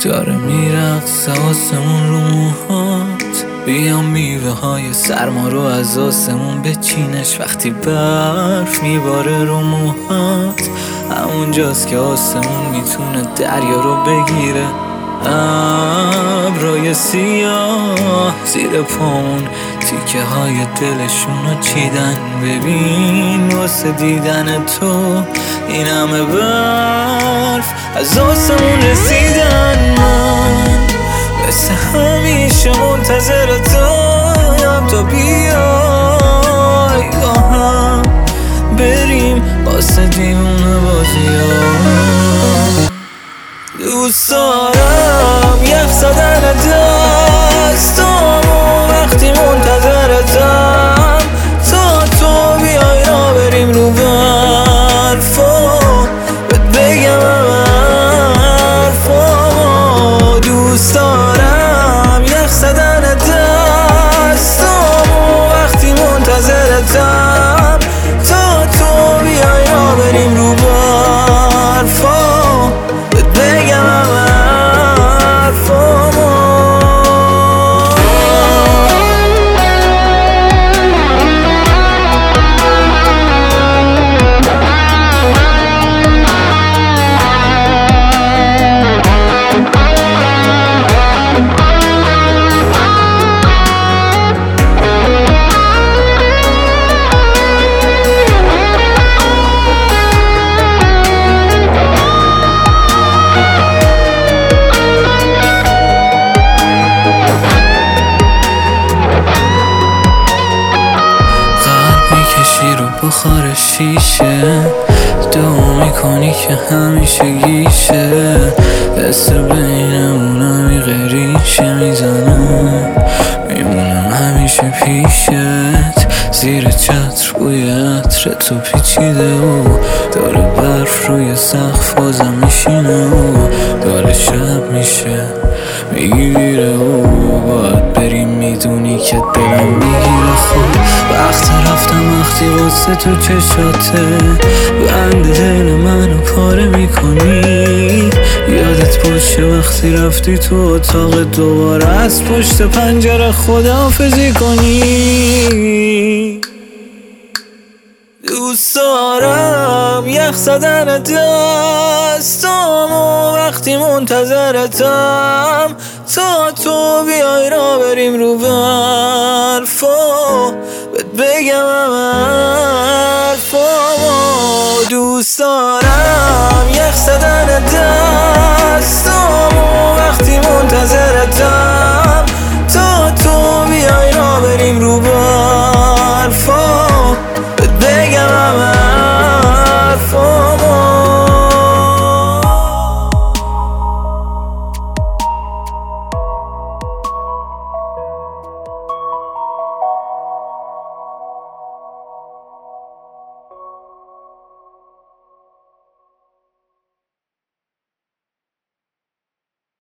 داره میرقصه آسمون رو موهات. بیا میوه های سرما رو از آسمون بچینش. وقتی برف میباره رو موهات، همونجاست که آسمون میتونه دریا رو بگیره. ابرای سیاه زیر پامون تیکه های دلشونو چیدن. ببین واسه دیدن تو این همه برف از آسمون رسیدن. من مثل همیشه منتظرتم تا بیای با هم بریم واسه دیوونه بازی‌ها. دوست دارم یخ زدن دستامو وقتی منتظرتم تا تو بیای را بریم رو برفا بهت بگم حرفامو. دوست دارم یخ زدن دستامو وقتی منتظرتم تا تو بیای را بریم رو برفا بهت بگم رو بخار شیشه دعا میکنی که همیشه گیشه. دست بینمون عمیق ریشه میزنم، میمونم همیشه پیشت. زیر چتر بوی عطر تو پیچیده و داره برف روی سقف بازم میشینه و داره شب میشه میگیره و باید بریم. میدونی که دلم میگیره خود وقت رفتم وقتی واسه تو چشاته بند دل منو پاره میکنی. یادت باشه وقتی رفتی تو اتاق دوباره از پشت پنجره خداحافظی کنی. دوست دارم یخ زدن دستامو وقتی منتظرتم تا تو بیای را بریم رو برفا بهت بگم حرفامو. دوست دارم یخ زدن دستامو وقتی منتظرتم